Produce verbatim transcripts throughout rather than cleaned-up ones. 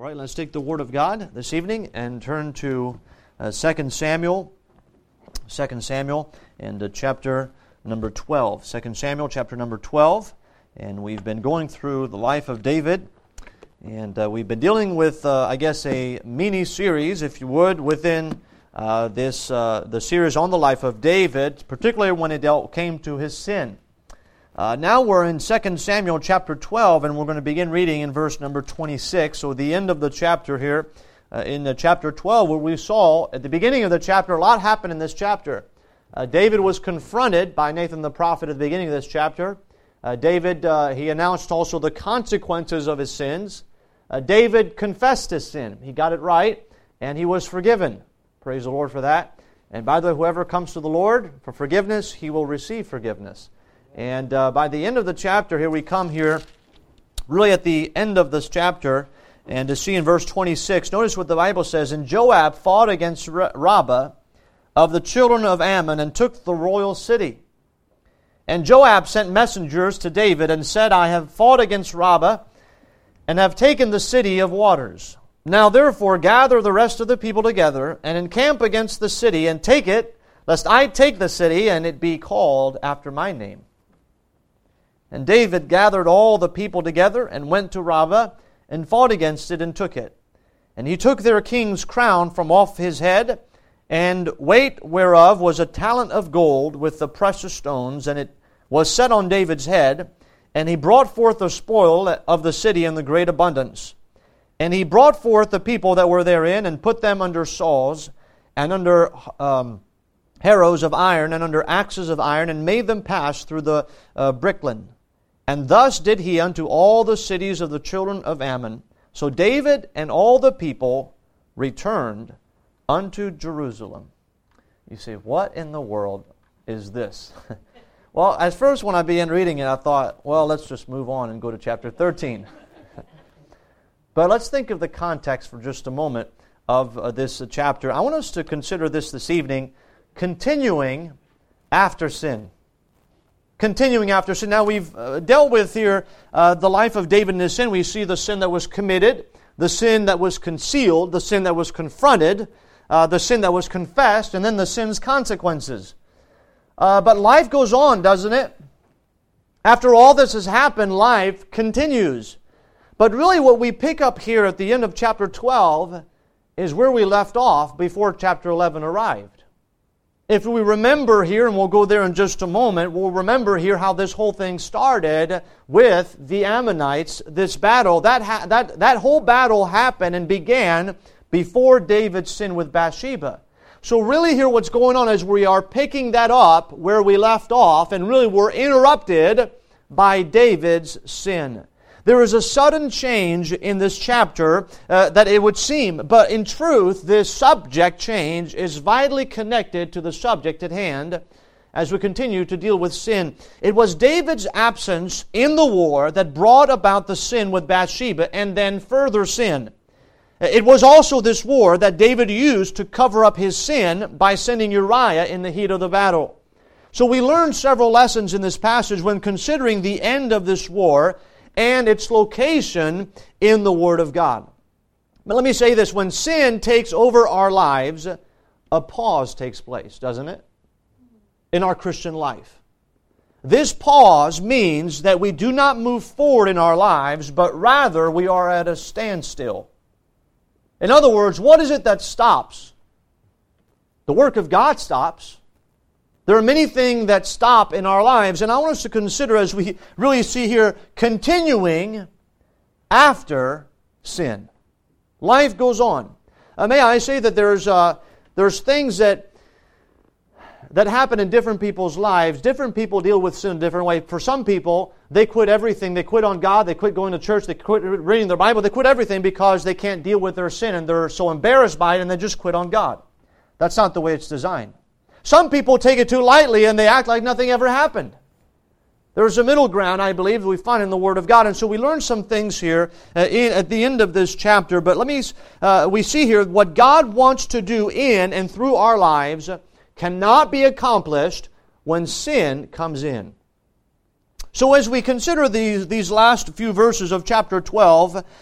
All right, let's take the Word of God this evening and turn to uh, Second Samuel, Second Samuel, and uh, chapter number twelve. Second Samuel, chapter number twelve, and we've been going through the life of David, and uh, we've been dealing with, uh, I guess, a mini-series, if you would, within uh, this uh, the series on the life of David, particularly when it dealt, came to his sin. Uh, now we're in Second Samuel chapter twelve, and we're going to begin reading in verse number twenty-six. So the end of the chapter here, uh, in the chapter twelve, where we saw at the beginning of the chapter, a lot happened in this chapter. Uh, David was confronted by Nathan the prophet at the beginning of this chapter. Uh, David, uh, he announced also the consequences of his sins. Uh, David confessed his sin. He got it right, and he was forgiven. Praise the Lord for that. And by the way, whoever comes to the Lord for forgiveness, he will receive forgiveness. And uh, by the end of the chapter, here we come here, really at the end of this chapter, and to see in verse twenty-six, notice what the Bible says, "And Joab fought against Rabbah of the children of Ammon, and took the royal city. And Joab sent messengers to David, and said, I have fought against Rabbah, and have taken the city of waters. Now therefore gather the rest of the people together, and encamp against the city, and take it, lest I take the city, and it be called after my name. And David gathered all the people together, and went to Rabbah, and fought against it, and took it. And he took their king's crown from off his head, and weight whereof was a talent of gold with the precious stones, and it was set on David's head. And he brought forth the spoil of the city in the great abundance. And he brought forth the people that were therein, and put them under saws, and under um, harrows of iron, and under axes of iron, and made them pass through the uh, brickland. And thus did he unto all the cities of the children of Ammon. So David and all the people returned unto Jerusalem." You say, what in the world is this? Well, at first when I began reading it, I thought, well, let's just move on and go to chapter thirteen. But let's think of the context for just a moment of uh, this uh, chapter. I want us to consider this this evening, continuing after sin. Continuing after sin. Now we've uh, dealt with here uh, the life of David and his sin. We see the sin that was committed, the sin that was concealed, the sin that was confronted, uh, the sin that was confessed, and then the sin's consequences. Uh, but life goes on, doesn't it? After all this has happened, life continues. But really what we pick up here at the end of chapter twelve is where we left off before chapter eleven arrived. If we remember here, and we'll go there in just a moment, we'll remember here how this whole thing started with the Ammonites, this battle. That, ha- that, that whole battle happened and began before David's sin with Bathsheba. So really here what's going on is we are picking that up where we left off, and really we're interrupted by David's sin. There is a sudden change in this chapter uh, that it would seem, but in truth, this subject change is vitally connected to the subject at hand as we continue to deal with sin. It was David's absence in the war that brought about the sin with Bathsheba and then further sin. It was also this war that David used to cover up his sin by sending Uriah in the heat of the battle. So we learned several lessons in this passage when considering the end of this war and its location in the Word of God. But let me say this, when sin takes over our lives, a pause takes place, doesn't it? In our Christian life. This pause means that we do not move forward in our lives, but rather we are at a standstill. In other words, what is it that stops? The work of God stops. There are many things that stop in our lives, and I want us to consider as we really see here, continuing after sin. Life goes on. Uh, may I say that there's uh, there's things that that happen in different people's lives. Different people deal with sin in a different way. For some people, they quit everything. They quit on God. They quit going to church. They quit reading their Bible. They quit everything because they can't deal with their sin, and they're so embarrassed by it, and they just quit on God. That's not the way it's designed. Some people take it too lightly and they act like nothing ever happened. There's a middle ground, I believe, that we find in the Word of God. And so we learn some things here uh, in, at the end of this chapter. But let me, uh, we see here what God wants to do in and through our lives cannot be accomplished when sin comes in. So as we consider these, these last few verses of chapter twelve,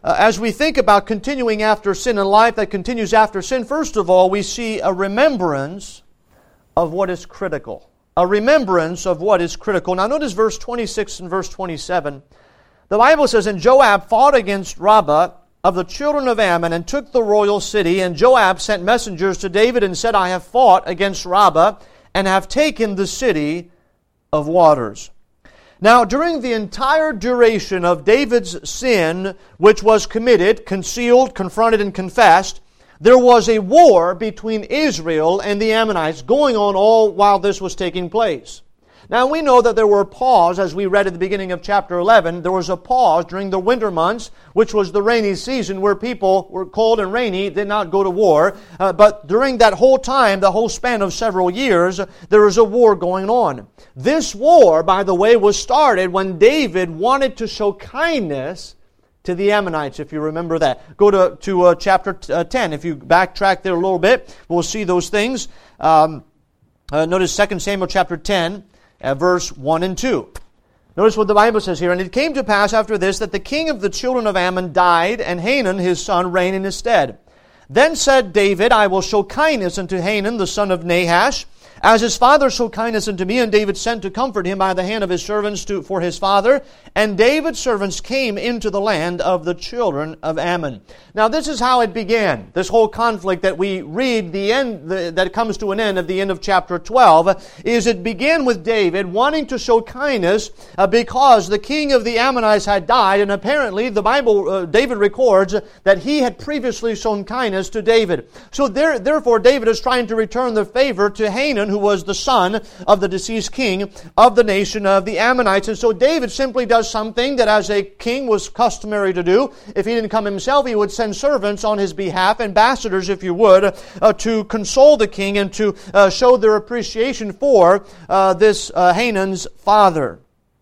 uh, as we think about continuing after sin and life that continues after sin, first of all, we see a remembrance of what is critical. A remembrance of what is critical. Now notice verse twenty-six and verse twenty-seven. The Bible says, "And Joab fought against Rabbah of the children of Ammon, and took the royal city. And Joab sent messengers to David, and said, I have fought against Rabbah, and have taken the city of waters." Now, during the entire duration of David's sin, which was committed, concealed, confronted, and confessed, there was a war between Israel and the Ammonites going on all while this was taking place. Now, we know that there were pause, as we read at the beginning of chapter eleven, there was a pause during the winter months, which was the rainy season where people were cold and rainy, did not go to war. Uh, but during that whole time, the whole span of several years, there was a war going on. This war, by the way, was started when David wanted to show kindness to the Ammonites, if you remember that. Go to, to uh, chapter uh, ten. If you backtrack there a little bit, we'll see those things. Um, uh, notice Second Samuel chapter ten. Uh, verse one and two. Notice what the Bible says here. "And it came to pass after this that the king of the children of Ammon died, and Hanun his son reigned in his stead. Then said David, I will show kindness unto Hanun the son of Nahash, as his father showed kindness unto me. And David sent to comfort him by the hand of his servants to, for his father. And David's servants came into the land of the children of Ammon." Now this is how it began. This whole conflict that we read, the end the, that comes to an end at the end of chapter twelve, is it began with David wanting to show kindness uh, because the king of the Ammonites had died. And apparently the Bible, uh, David records that he had previously shown kindness to David. So there, therefore David is trying to return the favor to Hanun, who was the son of the deceased king of the nation of the Ammonites. And so David simply does something that as a king was customary to do. If he didn't come himself, he would send servants on his behalf, ambassadors if you would, uh, to console the king and to uh, show their appreciation for uh, this uh, Hanun's father.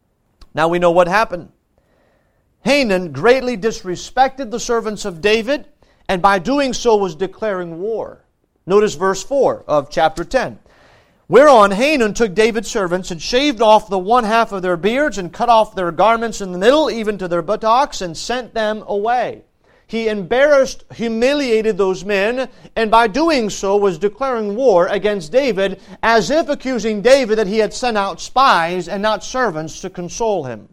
Now we know what happened. Hanun greatly disrespected the servants of David, and by doing so was declaring war. Notice verse four of chapter ten. "Whereon Hanun took David's servants, and shaved off the one half of their beards, and cut off their garments in the middle, even to their buttocks, and sent them away." He embarrassed, humiliated those men, and by doing so was declaring war against David, as if accusing David that he had sent out spies and not servants to console him.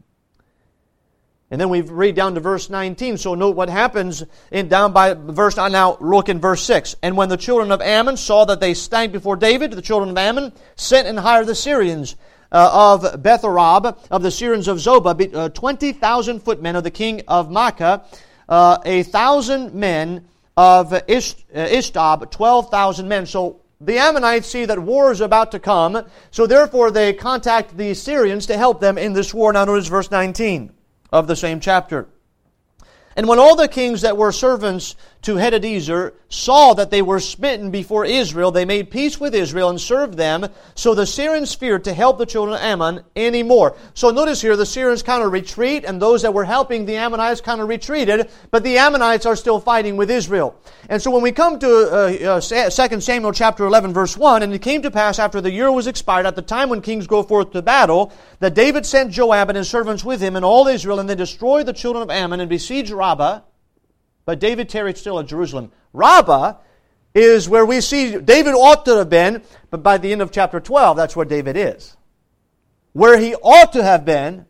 And then we read down to verse nineteen. So note what happens in down by verse nine. Now look in verse six. "And when the children of Ammon saw that they stank before David, the children of Ammon sent and hired the Syrians uh, of Betharab, of the Syrians of Zobah, uh, twenty thousand footmen of the king of Maacah, uh, a thousand men of Ish, uh, Ishtab, twelve thousand men." So the Ammonites see that war is about to come. So therefore they contact the Syrians to help them in this war. Now notice verse nineteen. Of the same chapter. "And when all the kings that were servants to Hadadezer saw that they were smitten before Israel, they made peace with Israel and served them. So the Syrians feared to help the children of Ammon anymore." So notice here, the Syrians kind of retreat, and those that were helping the Ammonites kind of retreated, but the Ammonites are still fighting with Israel. And so when we come to uh, uh, Second Samuel chapter eleven, verse one, "And it came to pass after the year was expired, at the time when kings go forth to battle, that David sent Joab and his servants with him and all Israel, and they destroyed the children of Ammon and besieged Rabbah. But David tarried still at Jerusalem." Rabbah is where we see David ought to have been, but by the end of chapter twelve, that's where David is. Where he ought to have been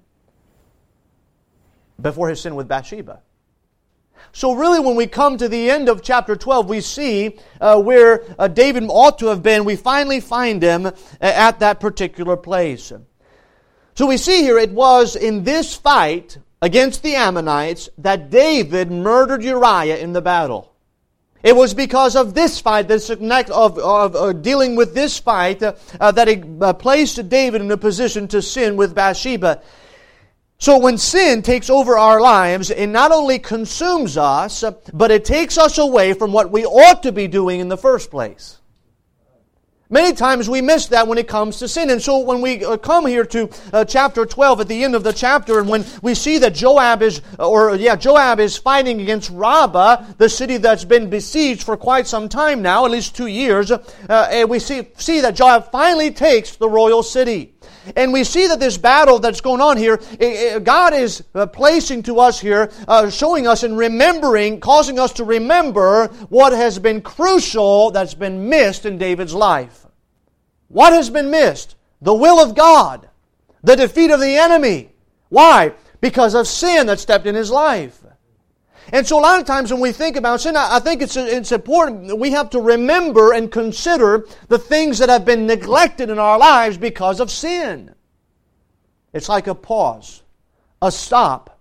before his sin with Bathsheba. So really when we come to the end of chapter twelve, we see uh, where uh, David ought to have been. We finally find him uh, at that particular place. So we see here it was in this fight against the Ammonites that David murdered Uriah in the battle. It was because of this fight, this of, of, of uh, dealing with this fight, uh, uh, that it uh, placed David in a position to sin with Bathsheba. So when sin takes over our lives, it not only consumes us, but it takes us away from what we ought to be doing in the first place. Many times we miss that when it comes to sin. And so when we come here to uh, chapter twelve, at the end of the chapter, and when we see that Joab is, or yeah, Joab is fighting against Rabbah, the city that's been besieged for quite some time now, at least two years, uh, and we see, see that Joab finally takes the royal city. And we see that this battle that's going on here, God is placing to us here, uh, showing us and remembering, causing us to remember what has been crucial that's been missed in David's life. What has been missed? The will of God. The defeat of the enemy. Why? Because of sin that stepped in his life. And so a lot of times when we think about sin, I think it's, it's important that we have to remember and consider the things that have been neglected in our lives because of sin. It's like a pause, a stop.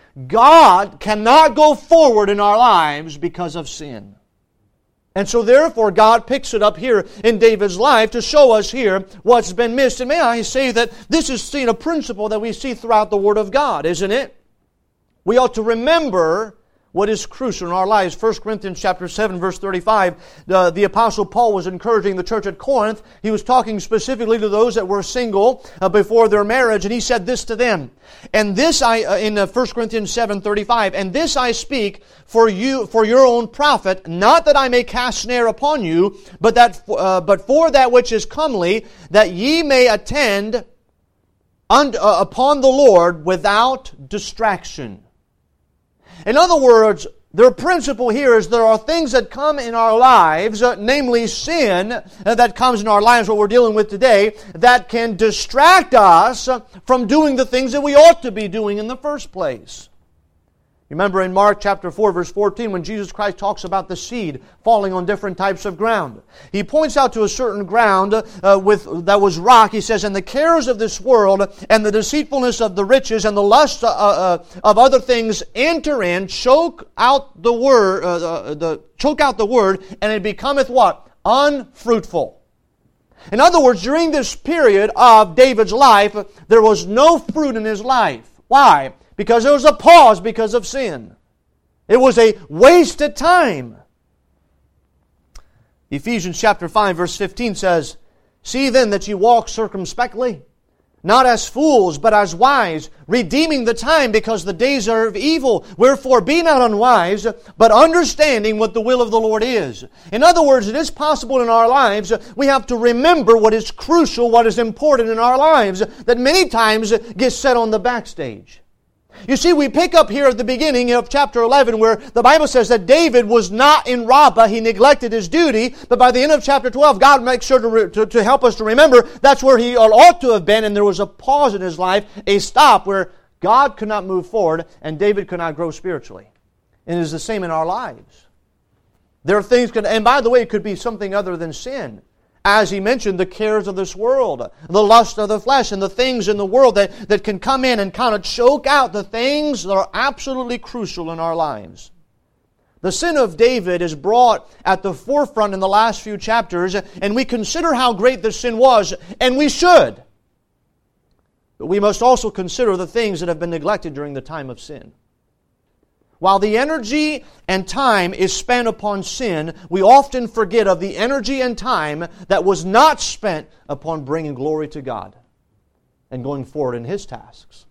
God cannot go forward in our lives because of sin. And so therefore God picks it up here in David's life to show us here what's been missed. And may I say that this is seen a principle that we see throughout the Word of God, isn't it? We ought to remember what is crucial in our lives. First Corinthians chapter seven, verse thirty-five, uh, the Apostle Paul was encouraging the church at Corinth. He was talking specifically to those that were single uh, before their marriage, and he said this to them. And this I, uh, in uh, First Corinthians seven, thirty-five, and this I speak for you, for your own profit, not that I may cast snare upon you, but that, uh, but for that which is comely, that ye may attend un- uh, upon the Lord without distraction. In other words, the principle here is there are things that come in our lives, uh, namely sin, uh, that comes in our lives, what we're dealing with today, that can distract us uh, from doing the things that we ought to be doing in the first place. Remember in Mark chapter four, verse fourteen, when Jesus Christ talks about the seed falling on different types of ground. He points out to a certain ground uh, with that was rock. He says, and the cares of this world and the deceitfulness of the riches and the lust uh, uh, of other things enter in, choke out the word, uh, the, the choke out the word, and it becometh what? Unfruitful. In other words, during this period of David's life, there was no fruit in his life. Why? Because there was a pause because of sin. It was a wasted time. Ephesians chapter five verse fifteen says, see then that ye walk circumspectly, not as fools, but as wise, redeeming the time, because the days are of evil. Wherefore be not unwise, but understanding what the will of the Lord is. In other words, it is possible in our lives, we have to remember what is crucial, what is important in our lives, that many times gets set on the backstage. You see, we pick up here at the beginning of chapter eleven where the Bible says that David was not in Rabbah. He neglected his duty. But by the end of chapter twelve, God makes sure to, re- to, to help us to remember that's where he ought to have been. And there was a pause in his life, a stop where God could not move forward and David could not grow spiritually. And it is the same in our lives. There are things, could, and by the way, it could be something other than sin. As he mentioned, the cares of this world, the lust of the flesh, and the things in the world that, that can come in and kind of choke out the things that are absolutely crucial in our lives. The sin of David is brought at the forefront in the last few chapters, and we consider how great this sin was, and we should. But we must also consider the things that have been neglected during the time of sin. While the energy and time is spent upon sin, we often forget of the energy and time that was not spent upon bringing glory to God and going forward in His tasks.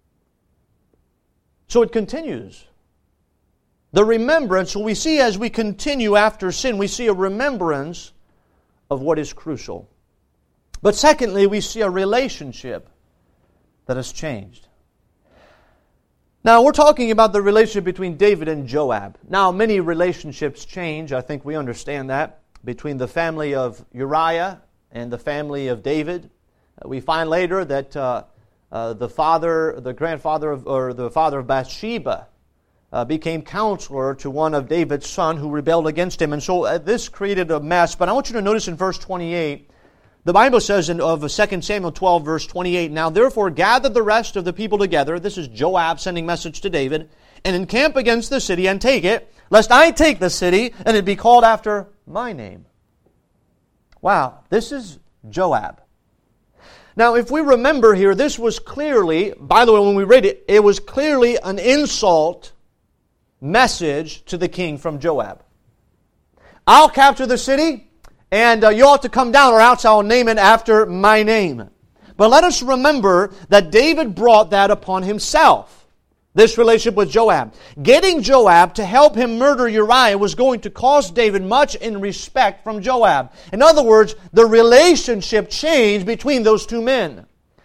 So it continues. The remembrance, so we see as we continue after sin, we see a remembrance of what is crucial. But secondly, we see a relationship that has changed. Now, we're talking about the relationship between David and Joab. Now, many relationships change. I think we understand that. Between the family of Uriah and the family of David. Uh, we find later that uh, uh, the father, the grandfather, of, or the father of Bathsheba uh, became counselor to one of David's son who rebelled against him. And so uh, this created a mess. But I want you to notice in verse twenty-eight, the Bible says in of Second Samuel twelve, verse twenty-eight, now therefore gather the rest of the people together, this is Joab sending message to David, and encamp against the city and take it, lest I take the city and it be called after my name. Wow, this is Joab. Now if we remember here, this was clearly, by the way, when we read it, it was clearly an insult message to the king from Joab. I'll capture the city, and uh, you ought to come down, or else I'll name it after my name. But let us remember that David brought that upon himself, this relationship with Joab. Getting Joab to help him murder Uriah was going to cost David much in respect from Joab. In other words, the relationship changed between those two men.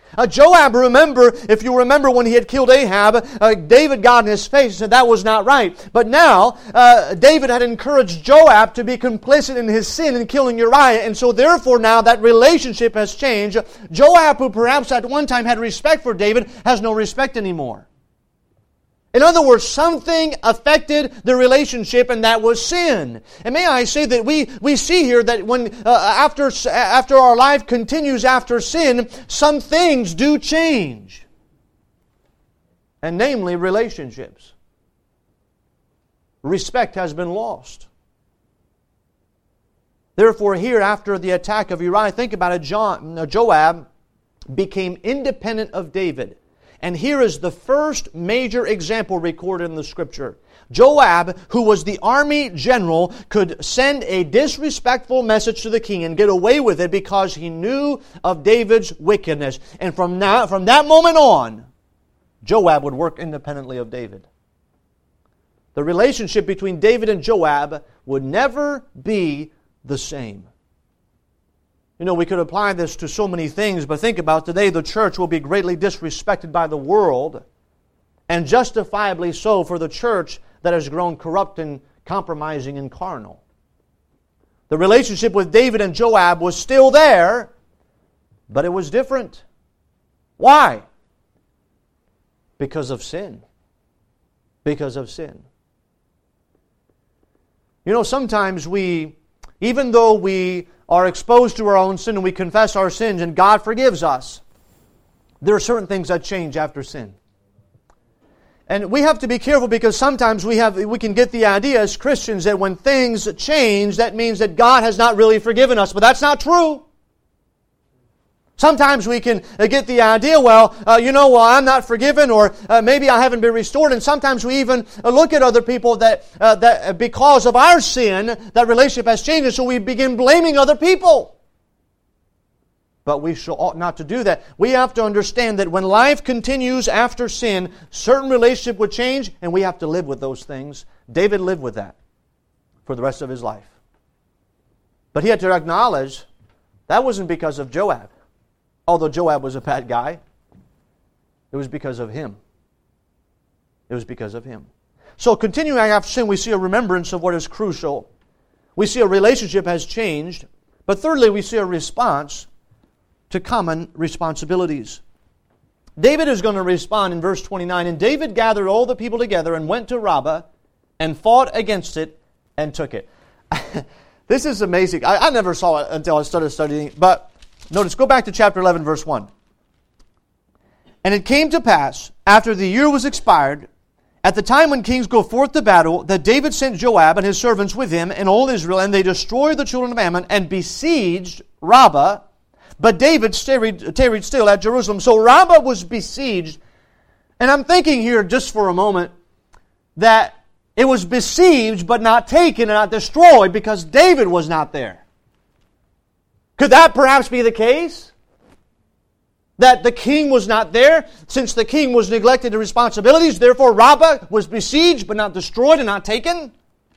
Uh, Joab, remember, if you remember when he had killed Ahab, uh, David got in his face and said that was not right. But now, uh, David had encouraged Joab to be complicit in his sin in killing Uriah, and so therefore now that relationship has changed. Joab, who perhaps at one time had respect for David, has no respect anymore. In other words, something affected the relationship, and that was sin. And may I say that we, we see here that when uh, after, after our life continues after sin, some things do change. And namely, relationships. Respect has been lost. Therefore, here after the attack of Uriah, think about it, John, Joab became independent of David. And here is the first major example recorded in the Scripture. Joab, who was the army general, could send a disrespectful message to the king and get away with it because he knew of David's wickedness. And from now, from that moment on, Joab would work independently of David. The relationship between David and Joab would never be the same. You know, we could apply this to so many things, but think about today the church will be greatly disrespected by the world, and justifiably so for the church that has grown corrupt and compromising and carnal. The relationship with David and Joab was still there, but it was different. Why? Because of sin. Because of sin. You know, sometimes we, even though we are exposed to our own sin and we confess our sins and God forgives us, there are certain things that change after sin. And we have to be careful because sometimes we have we can get the idea as Christians that when things change, that means that God has not really forgiven us. But that's not true. Sometimes we can get the idea, well, uh, you know, well, I'm not forgiven, or uh, maybe I haven't been restored. And sometimes we even look at other people that uh, that because of our sin, that relationship has changed, and so we begin blaming other people. But we should, ought not to do that. We have to understand that when life continues after sin, certain relationship would change, and we have to live with those things. David lived with that for the rest of his life. But he had to acknowledge that wasn't because of Joab. Although Joab was a bad guy, it was because of him. It was because of him. So continuing after sin, we see a remembrance of what is crucial. We see a relationship has changed. But thirdly, we see a response to common responsibilities. David is going to respond in verse twenty-nine. And David gathered all the people together and went to Rabbah and fought against it and took it. This is amazing. I, I never saw it until I started studying. But notice, go back to chapter eleven, verse one. And it came to pass, after the year was expired, at the time when kings go forth to battle, that David sent Joab and his servants with him and all Israel, and they destroyed the children of Ammon and besieged Rabbah. But David tarried, tarried still at Jerusalem. So Rabbah was besieged. And I'm thinking here just for a moment that it was besieged but not taken and not destroyed because David was not there. Could that perhaps be the case? That the king was not there, since the king was neglected in responsibilities, therefore Rabbah was besieged but not destroyed and not taken?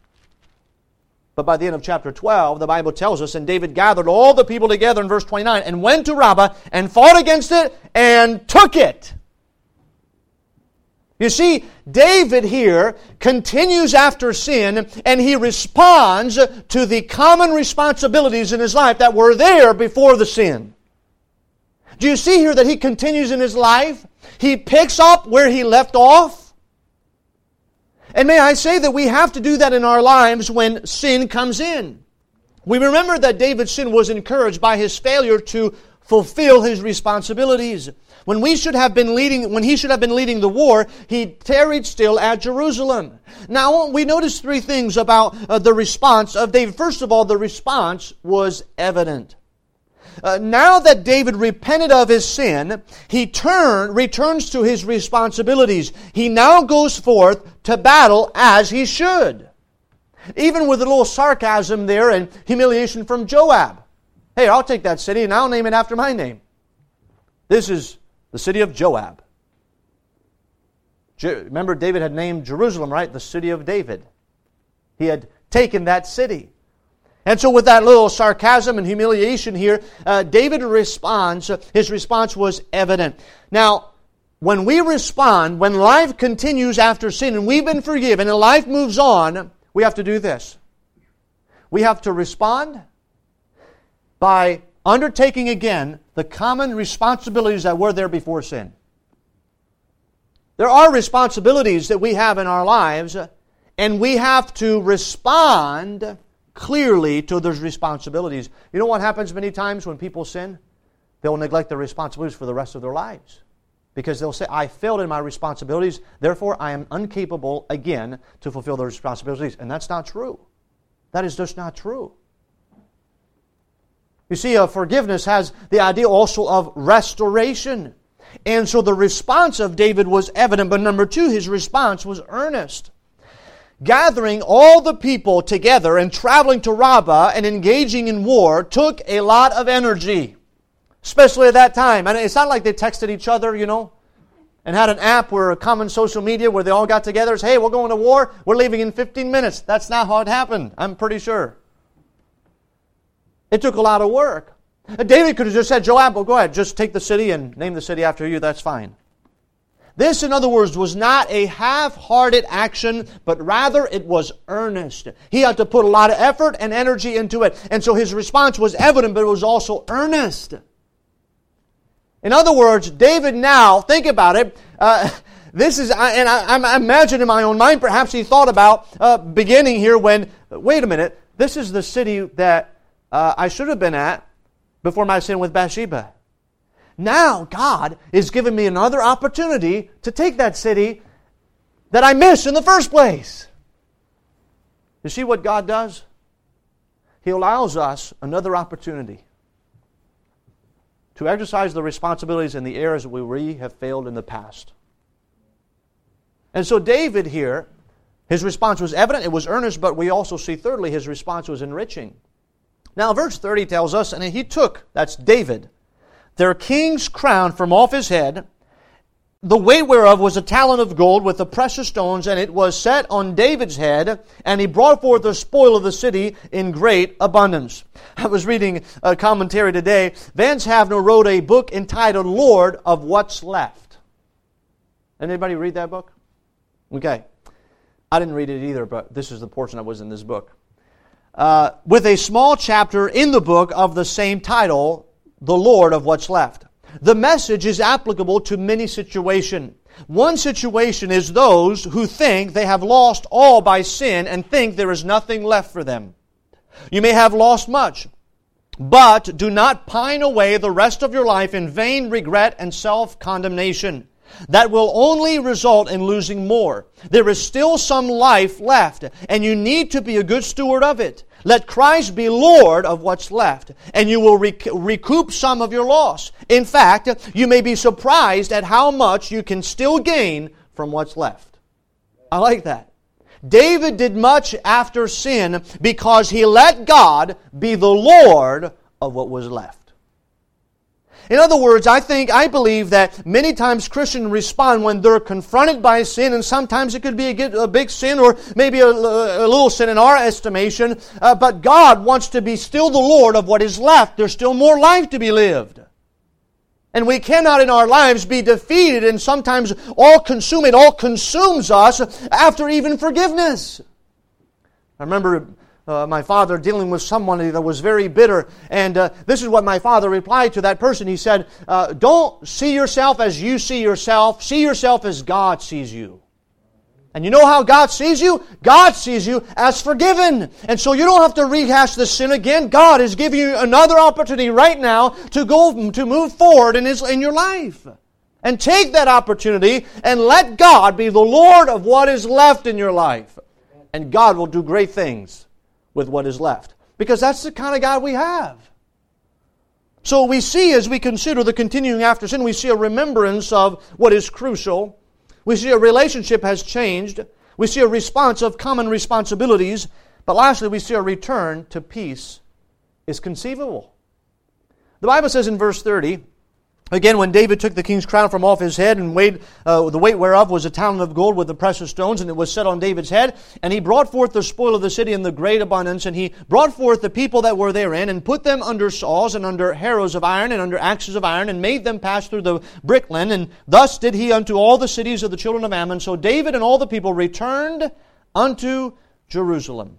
But by the end of chapter twelve, the Bible tells us, and David gathered all the people together in verse twenty-nine, and went to Rabbah and fought against it and took it. You see, David here continues after sin, and he responds to the common responsibilities in his life that were there before the sin. Do you see here that he continues in his life? He picks up where he left off. And may I say that we have to do that in our lives when sin comes in. We remember that David's sin was encouraged by his failure to fulfill his responsibilities. When we should have been leading, when he should have been leading the war, he tarried still at Jerusalem. Now, we notice three things about uh, the response of David. First of all, the response was evident. Uh, now that David repented of his sin, he turn, returns to his responsibilities. He now goes forth to battle as he should. Even with a little sarcasm there and humiliation from Joab. Hey, I'll take that city and I'll name it after my name. This is the city of Joab. Je- Remember, David had named Jerusalem, right? The city of David. He had taken that city. And so with that little sarcasm and humiliation here, uh, David responds, his response was evident. Now, when we respond, when life continues after sin and we've been forgiven and life moves on, we have to do this. We have to respond by undertaking again the common responsibilities that were there before sin. There are responsibilities that we have in our lives, and we have to respond clearly to those responsibilities. You know what happens many times when people sin? They'll neglect their responsibilities for the rest of their lives. Because they'll say, I failed in my responsibilities, therefore I am incapable again to fulfill those responsibilities. And that's not true. That is just not true. You see, uh, forgiveness has the idea also of restoration. And so the response of David was evident. But number two, his response was earnest. Gathering all the people together and traveling to Rabbah and engaging in war took a lot of energy. Especially at that time. And it's not like they texted each other, you know, and had an app where a common social media where they all got together and said, hey, we're going to war, we're leaving in fifteen minutes. That's not how it happened, I'm pretty sure. It took a lot of work. David could have just said, Joab, well, go ahead, just take the city and name the city after you, that's fine. This, in other words, was not a half-hearted action, but rather it was earnest. He had to put a lot of effort and energy into it. And so his response was evident, but it was also earnest. In other words, David now, think about it, uh, this is, and I, I imagine in my own mind, perhaps he thought about uh, beginning here when, wait a minute, this is the city that uh, I should have been at before my sin with Bathsheba. Now God is giving me another opportunity to take that city that I missed in the first place. You see what God does? He allows us another opportunity to exercise the responsibilities and the areas where we have failed in the past. And so David here, his response was evident, it was earnest, but we also see thirdly, his response was enriching. Now verse thirty tells us, and he took, that's David, their king's crown from off his head, the weight whereof was a talent of gold with the precious stones, and it was set on David's head, and he brought forth the spoil of the city in great abundance. I was reading a commentary today. Vance Havner wrote a book entitled Lord of What's Left. Anybody read that book? Okay. I didn't read it either, but this is the portion that was in this book. Uh, with a small chapter in the book of the same title, The Lord of What's Left. The message is applicable to many situations. One situation is those who think they have lost all by sin and think there is nothing left for them. You may have lost much, but do not pine away the rest of your life in vain regret and self-condemnation. That will only result in losing more. There is still some life left, and you need to be a good steward of it. Let Christ be Lord of what's left, and you will rec- recoup some of your loss. In fact, you may be surprised at how much you can still gain from what's left. I like that. David did much after sin because he let God be the Lord of what was left. In other words, I think, I believe that many times Christians respond when they're confronted by sin, and sometimes it could be a, a big sin or maybe a, a little sin in our estimation, uh, but God wants to be still the Lord of what is left. There's still more life to be lived. And we cannot in our lives be defeated and sometimes all consume. It all consumes us after even forgiveness. I remember Uh, my father dealing with someone that was very bitter. And uh, this is what my father replied to that person. He said, uh, don't see yourself as you see yourself. See yourself as God sees you. And you know how God sees you? God sees you as forgiven. And so you don't have to rehash the sin again. God is giving you another opportunity right now to go to move forward in, his, in your life. And take that opportunity and let God be the Lord of what is left in your life. And God will do great things with what is left. Because that's the kind of God we have. So we see, as we consider the continuing after sin, we see a remembrance of what is crucial. We see a relationship has changed. We see a response of common responsibilities. But lastly, we see a return to peace is conceivable. The Bible says in verse thirty, Again, when David took the king's crown from off his head, and weighed, uh, the weight whereof was a talent of gold with the precious stones, and it was set on David's head, and he brought forth the spoil of the city in the great abundance, and he brought forth the people that were therein, and put them under saws, and under harrows of iron, and under axes of iron, and made them pass through the brickland, and thus did he unto all the cities of the children of Ammon. So David and all the people returned unto Jerusalem.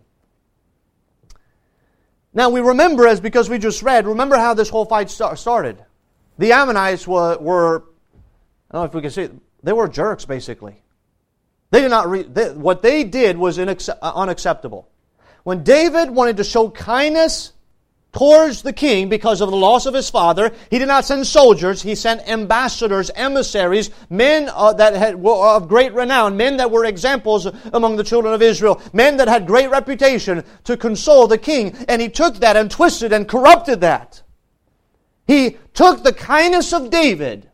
Now we remember, as because we just read, remember how this whole fight start, started. The Ammonites were, were, I don't know if we can see it, they were jerks, basically. They did not. Re, they, what they did was inex- unacceptable. When David wanted to show kindness towards the king because of the loss of his father, he did not send soldiers. He sent ambassadors, emissaries, men uh, that had were of great renown, men that were examples among the children of Israel, men that had great reputation to console the king. And he took that and twisted and corrupted that. He took the kindness of David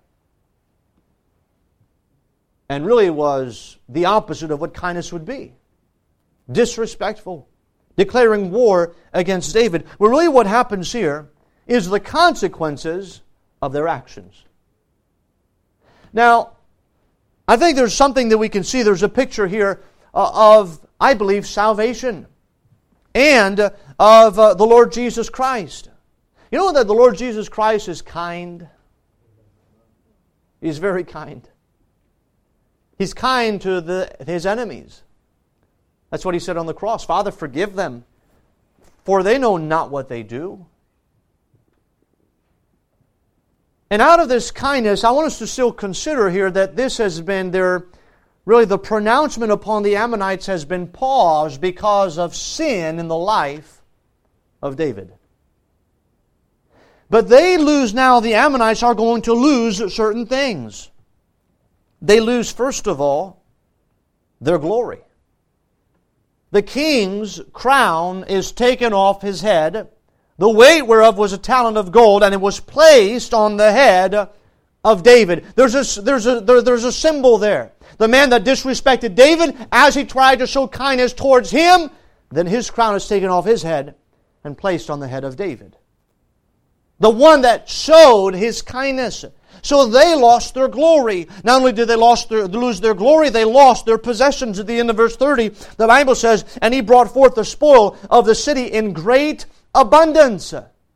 and really was the opposite of what kindness would be. Disrespectful. Declaring war against David. Well, really what happens here is the consequences of their actions. Now, I think there's something that we can see. There's a picture here uh, of, I believe, salvation and uh, of uh, the Lord Jesus Christ. You know that the Lord Jesus Christ is kind? He's very kind. He's kind to the, His enemies. That's what He said on the cross. Father, forgive them, for they know not what they do. And out of this kindness, I want us to still consider here that this has been their, really the pronouncement upon the Ammonites has been paused because of sin in the life of David. But they lose now, the Ammonites are going to lose certain things. They lose, first of all, their glory. The king's crown is taken off his head, the weight whereof was a talent of gold, and it was placed on the head of David. There's a, there's a, there, there's a symbol there. The man that disrespected David, as he tried to show kindness towards him, then his crown is taken off his head and placed on the head of David. The one that showed his kindness. So they lost their glory. Not only did they lost their, lose their glory, they lost their possessions. At the end of verse thirty, the Bible says, and he brought forth the spoil of the city in great abundance.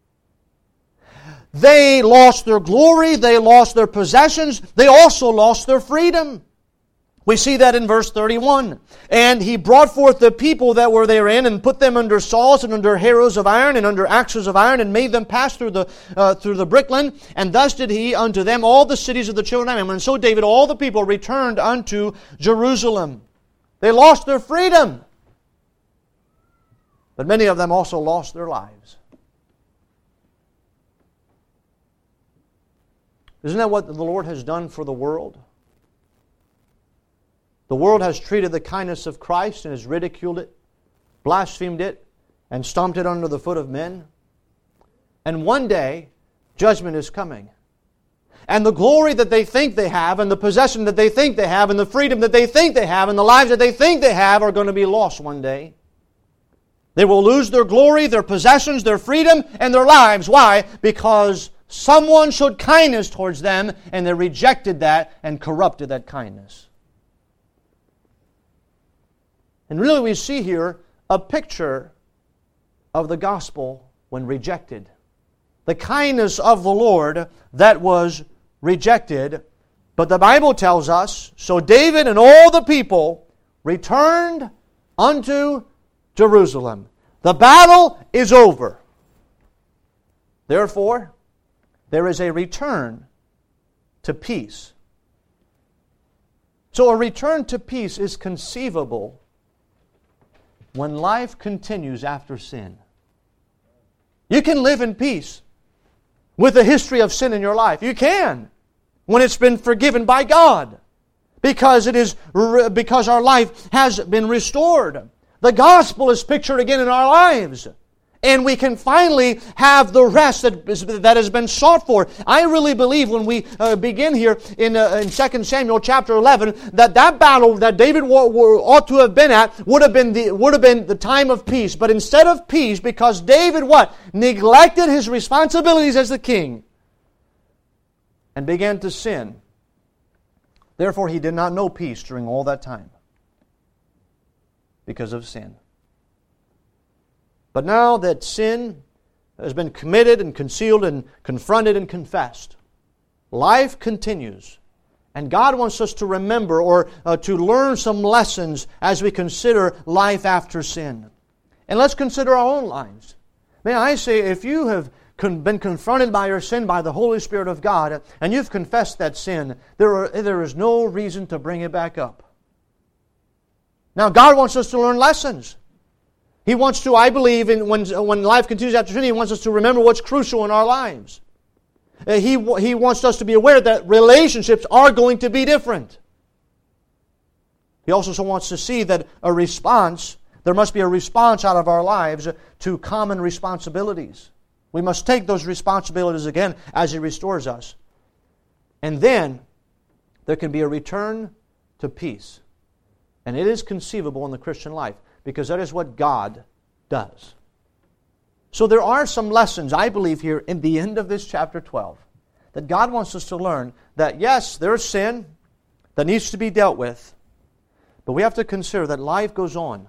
They lost their glory, they lost their possessions, they also lost their freedom. We see that in verse thirty-one. And he brought forth the people that were therein, and put them under saws, and under harrows of iron, and under axes of iron, and made them pass through the uh, through the brickland. And thus did he unto them all the cities of the children of Ammon. And so David, all the people returned unto Jerusalem. They lost their freedom. But many of them also lost their lives. Isn't that what the Lord has done for the world? The world has treated the kindness of Christ and has ridiculed it, blasphemed it, and stomped it under the foot of men. And one day, judgment is coming. And the glory that they think they have, and the possession that they think they have, and the freedom that they think they have, and the lives that they think they have are going to be lost one day. They will lose their glory, their possessions, their freedom, and their lives. Why? Because someone showed kindness towards them, and they rejected that and corrupted that kindness. And really we see here a picture of the gospel when rejected. The kindness of the Lord that was rejected. But the Bible tells us, so David and all the people returned unto Jerusalem. The battle is over. Therefore, there is a return to peace. So a return to peace is conceivable when life continues after sin. You can live in peace with a history of sin in your life. You can, when it's been forgiven by God, because it is because our life has been restored. The gospel is pictured again in our lives. And we can finally have the rest that, is, that has been sought for. I really believe when we uh, begin here in, uh, in Second Samuel chapter eleven, that that battle that David w- w- ought to have been at would have been, the, would have been the time of peace. But instead of peace, because David what? Neglected his responsibilities as the king. and began to sin. Therefore he did not know peace during all that time because of sin. But now that sin has been committed and concealed and confronted and confessed, life continues. And God wants us to remember or uh, to learn some lessons as we consider life after sin. And let's consider our own lives. May I say, if you have con- been confronted by your sin by the Holy Spirit of God, and you've confessed that sin, there, are, there is no reason to bring it back up. Now, God wants us to learn lessons. He wants to, I believe, in, when, when life continues after sin, He wants us to remember what's crucial in our lives. Uh, he, he wants us to be aware that relationships are going to be different. He also wants to see that a response, there must be a response out of our lives to common responsibilities. We must take those responsibilities again as He restores us. And then there can be a return to peace. And it is conceivable in the Christian life, because that is what God does. So there are some lessons, I believe, here in the end of this chapter twelve, that God wants us to learn that, yes, there is sin that needs to be dealt with, but we have to consider that life goes on.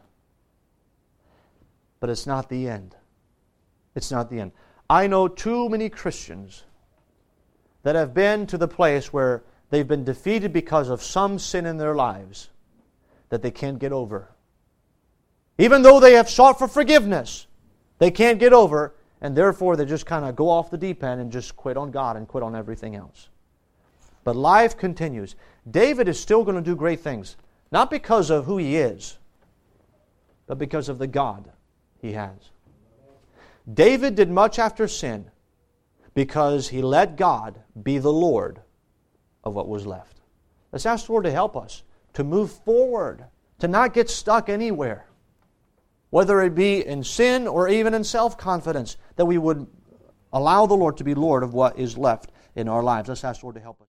But it's not the end. It's not the end. I know too many Christians that have been to the place where they've been defeated because of some sin in their lives that they can't get over. Even though they have sought for forgiveness, they can't get over, and therefore they just kind of go off the deep end and just quit on God and quit on everything else. But life continues. David is still going to do great things, not because of who he is, but because of the God he has. David did much after sin because he let God be the Lord of what was left. Let's ask the Lord to help us to move forward, to not get stuck anywhere, whether it be in sin or even in self-confidence, that we would allow the Lord to be Lord of what is left in our lives. Let's ask the Lord to help us.